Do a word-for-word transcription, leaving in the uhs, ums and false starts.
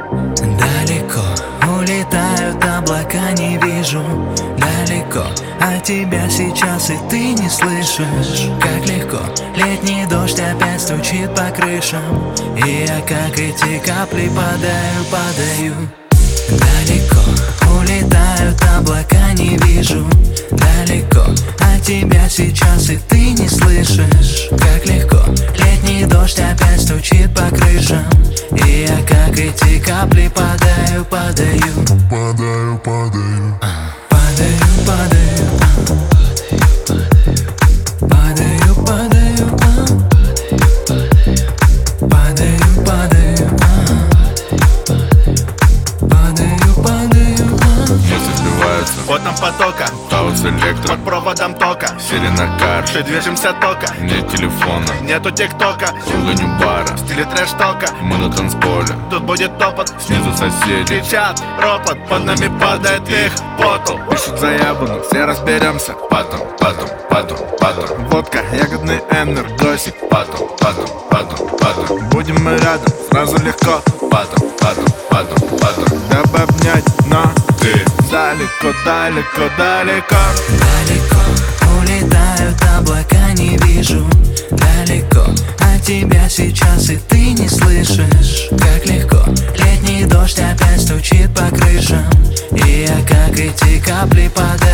Далеко улетают облака, не вижу. Далеко от тебя сейчас, и ты не слышишь. Как легко летний дождь опять стучит по крышам, и я, как эти капли, падаю, падаю. Далеко улетают облака, не вижу. Далеко от тебя сейчас, и ты не слышишь. Как легко летний дождь опять стучит по крышам, и я, как эти капли, падаю, падаю. Падаю, падаю, Падаю, падаю, падаю, падаю, падаю, падаю, падаю, падаю. Мысли сбиваются Потом потока, Таус электро, под проводом тока. сирена кар, Все движемся тока, нет телефона, нету тиктока. гоню бара, В стиле трэш-тока, мы на танцполе, тут будет топот. снизу соседи. Кричат, ропот, под нами падает их потол. Пишут заяву, все разберемся. Потом, потом, потом, потом. Водка, ягодный энергосик. Потом, потом, потом, потом. Будем мы рядом, сразу легко. Потом, потом, потом, потом. Дабы обнять, но Ты далеко, далеко, далеко. Далеко улетают облака, не вижу. Далеко от тебя сейчас, и ты не слышишь. Как легко летний дождь опять стучит по крышам, и я, как эти капли, падаю.